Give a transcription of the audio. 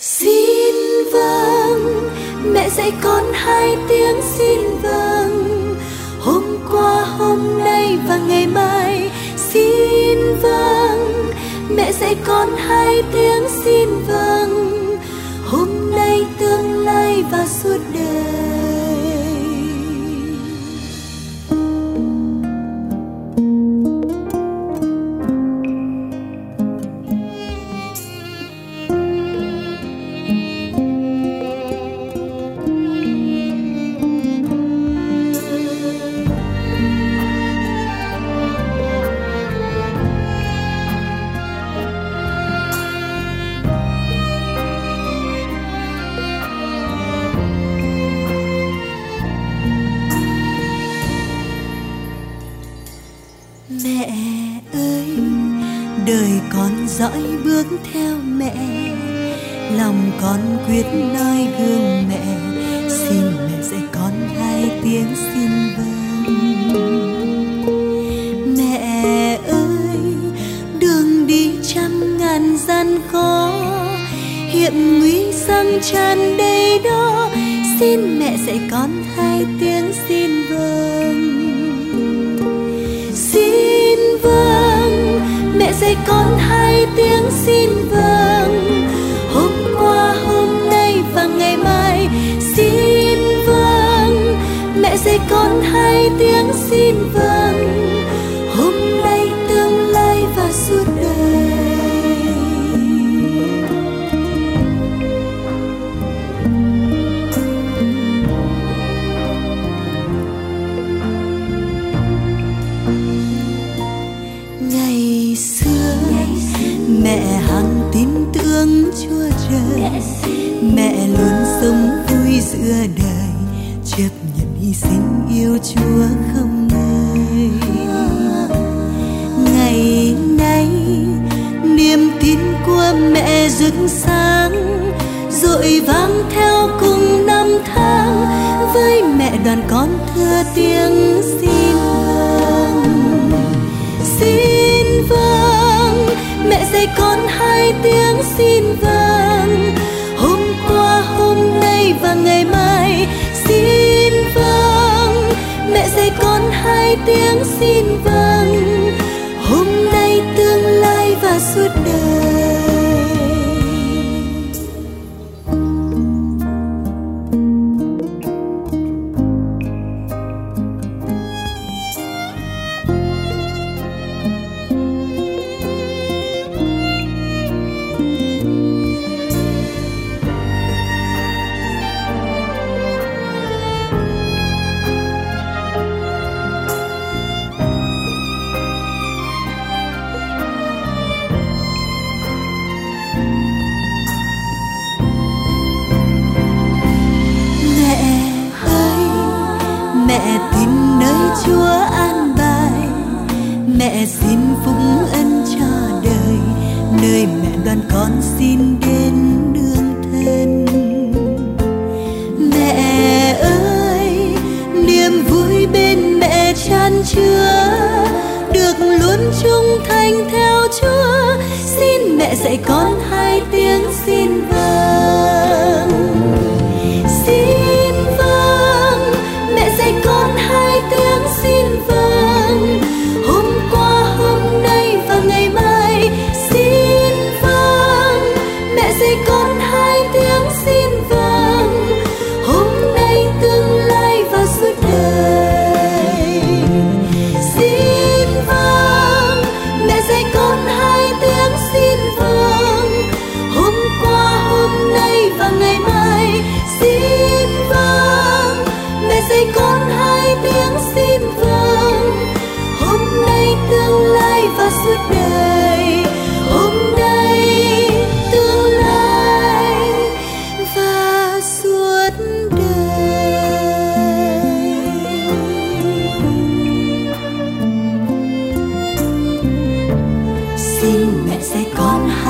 Xin vâng, mẹ dạy con hai tiếng xin vâng. Hôm qua, hôm nay và ngày mai. Xin vâng, mẹ dạy con hai tiếng xin vâng. Hôm nay, tương lai và suốt đời. Mẹ ơi, đời con dõi bước theo mẹ, lòng con quyết noi gương mẹ. Xin mẹ dạy con hai tiếng xin vâng. Mẹ ơi, đường đi trăm ngàn gian khó, hiểm nguy sang tràn đầy đó. Xin mẹ dạy con hai tiếng xin vâng. Xin vâng, mẹ dạy con hai tiếng xin vâng. Hôm qua, hôm nay và ngày mai. Xin vâng, mẹ dạy con hai tiếng xin vâng. Hôm nay, tương lai và suốt đời. Ngày xưa, mẹ hằng tin tưởng Chúa Trời. Mẹ luôn sống vui giữa đời, chấp nhận hy sinh yêu Chúa không ngơi. Ngày nay, niềm tin của mẹ rực sáng, dội vang theo cùng năm tháng. Với mẹ đoàn con thưa tiếng xin vâng. Xin vâng, mẹ dạy con hai tiếng xin vâng. Hôm qua, hôm nay và ngày mai. Xin vâng, mẹ dạy con hai tiếng xin vâng. Hôm nay, tương lai và suốt đời. Mẹ tin nơi Chúa an bài, mẹ xin phúc ân cho đời. Nơi mẹ đoàn con xin đến nương thân. Mẹ ơi, niềm vui bên mẹ chan chứa, được luôn trung thành theo Chúa. Xin mẹ dạy con hai tiếng xin vâng. Xin vâng, mẹ dạy con hai tiếng xin vâng. Hôm qua, hôm nay và ngày mai. Xin vâng, mẹ dạy con hai tiếng xin vâng. Hôm nay, tương lai và suốt đời. Xin vâng, mẹ dạy con hai tiếng xin vâng. Hôm qua, hôm nay và ngày mai. Xin vâng, mẹ dạy con hai tiếng xin vâng. Hôm nay, tương lai và suốt đời. Hôm nay, tương lai và suốt đời. Xin mẹ dạy con